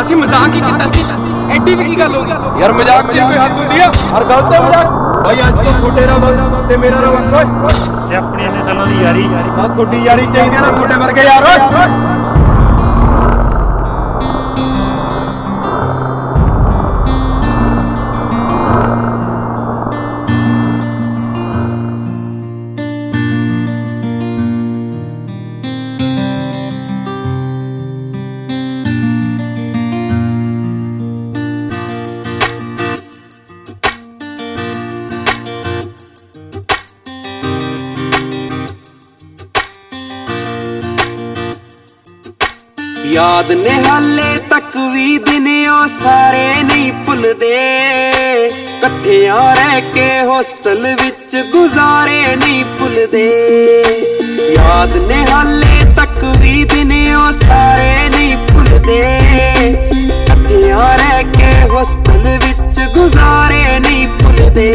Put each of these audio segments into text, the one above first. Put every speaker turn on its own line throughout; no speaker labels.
ਅਸੀਂ ਮਜ਼ਾਕ ਹੀ ਕੀਤਾ ਸੀ, ਐਡੀ ਵੀ ਕੀ ਗੱਲ ਹੋ ਗਈ
ਯਾਰ ਮਜ਼ਾਕ ਦੀ ਕੋਈ ਹੱਦ ਹੁੰਦੀ ਆ? ਹਰ ਗੱਲ ਤੇ ਮਜ਼ਾਕ ਭਾਈ। ਅੱਜ ਤੋਂ ਤੁਹਾਡੇ ਰਵਾ ਤੇ ਮੇਰਾ ਰਵਾ ਓਏ
ਤੇ ਆਪਣੀ ਇੰਨੇ ਸਾਲਾਂ ਦੀ ਯਾਰੀ
ਨਾ ਤੁਹਾਡੀ ਯਾਰੀ ਚਾਹੀਦੀ ਨਾ ਤੁਹਾਡੇ ਵਰਗੇ ਯਾਰ ਓਏ।
याद ने हाले तक भी दिन ओ सारे नहीं भुलदे, कट्ठियां रह के हॉस्टल विच गुजारे नहीं भुलदे। याद ने हाले तक भी दिन ओ सारे नहीं भुलदे, कट्ठियां रह के हॉस्टल विच गुजारे नहीं भुलदे।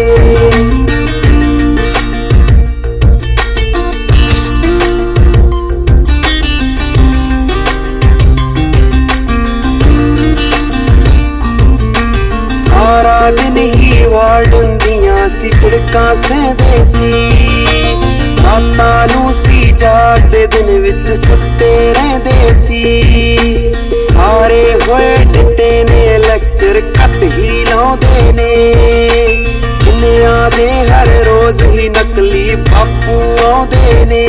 सारा दिन ही वार्डन दियां सी झड़कां सहंदे सी, रातां नूं सी जागदे दिन विच सुत्ते रहिंदे सी। सारे होए डिट्टे ने लेक्चर घट ही लाउंदे ने, दुनिया दे हर रोज ही नकली बापू आउंदे ने।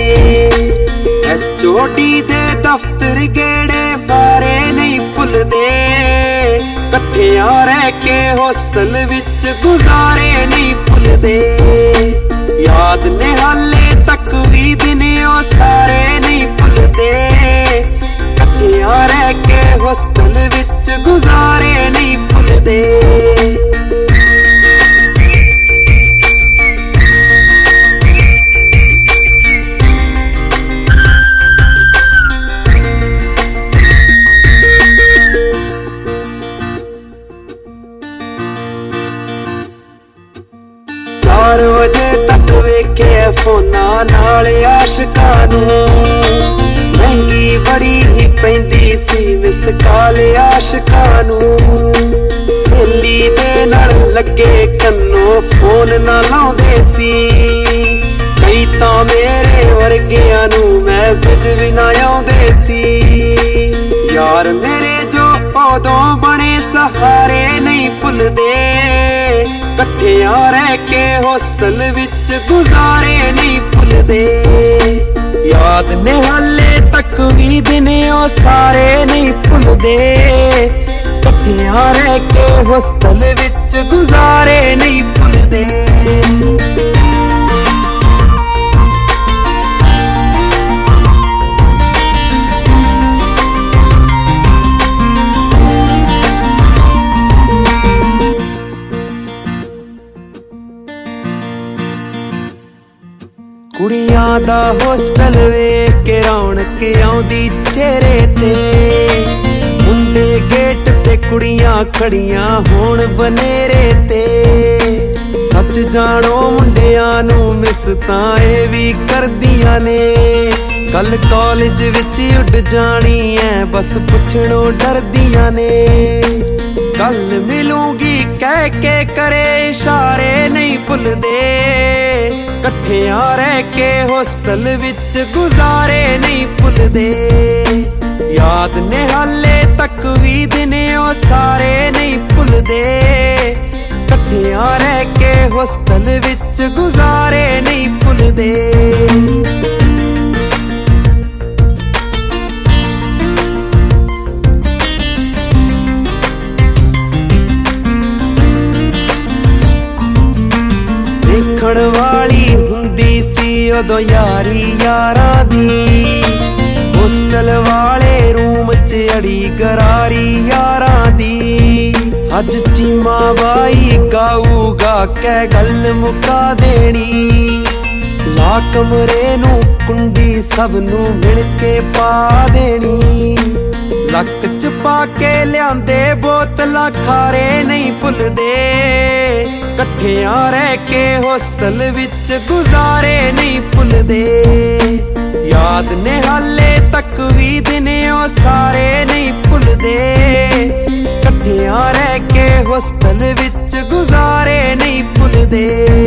HOD दे दफ्तर गेड़े बारे नहीं भुलदे, कट्ठियां रह के हॉस्टल विच गुजारे नहीं भुलदे। याद ने हाले तक भी दिन ओ सारे नहीं भुलदे, कट्ठियां रह के हॉस्टल विच गुजारे नहीं भुलदे। चार बजे तक वेखे फोना नाल आशिकां नूं, महंगी बड़ी ही पैंदी सी मिस कॉल आशिकां नूं। सहेली दे नाल लगे कन्नों फोन ना लाउंदे सी, कई तां मेरे वर्गियां नूं मैसेज भी ना आउंदे सी। यार मेरे जो उदों बने सहारे नहीं भुलदे, कट्ठियां रह के हॉस्टल विच गुजारे नहीं भुलदे। याद ने हाले तक भी दिन ओ सारे नहीं भुलदे, कट्ठियां रह के हॉस्टल विच गुजारे नहीं भुलदे। कुड़ियां दा हॉस्टल वेख के रौनक आउंदी चेहरे ते, मुंडे गेट ते कुड़ियां खड़ियां होण बनेरे ते। सच जानो मुंडियां नूं मिस तां ए भी करदियां ने, कल कॉलेज विच उड जानी है बस पुछणों डरदियां ने। कल मिलूंगी कह के करे इशारे नहीं भुलदे, कट्ठियां रह के हॉस्टल विच गुजारे नहीं भुलदे। याद ने हाले तक भी दिन ओ सारे नहीं भुलदे, कट्ठियां रह के हॉस्टल विच गुजारे नहीं भुलदे। देखण वाली हुंदी सी उदों यारी यारां दी, हॉस्टल वाले रूम च अड़ी गरारी यारां दी। अज चीमा बाई गाऊगा कै गल मुका देनी, ला कमरे नूं कुंडी सब नूं मिल के पा देनी। लक च पा के लियांदे बोतलां खारे नहीं भुलदे, कट्ठियां रह के हॉस्टल विच गुजारे नहीं भुलदे। याद ने हाले तक भी दिन ओ सारे नहीं भुलदे, ਹੋਸਟਲ ਵਿੱਚ ਗੁਜ਼ਾਰੇ ਨਹੀਂ ਭੁੱਲਦੇ।